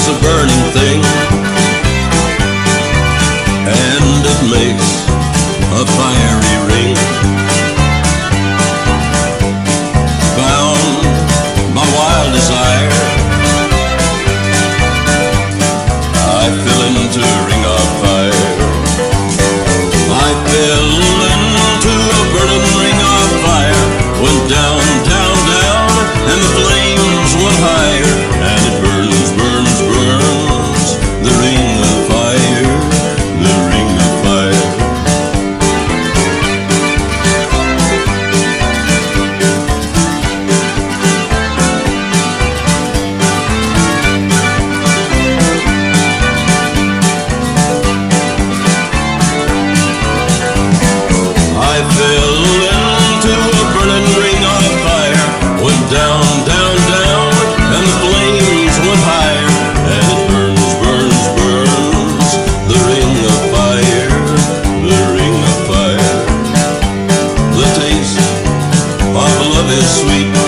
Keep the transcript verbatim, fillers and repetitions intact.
is a burning thing, and it makes a fiery ring. Bound by wild desire, I fell into a ring of fire. I fell into a burning ring of fire. Went down, down, down, and the flames went higher. And it burns, burns, burns, the ring of fire, the ring of fire. I fell into a burning ring of fire. Went down, down, down, and the flames went higher. And it burns, burns, burns, the ring of fire, the ring of fire. The taste of love is sweet,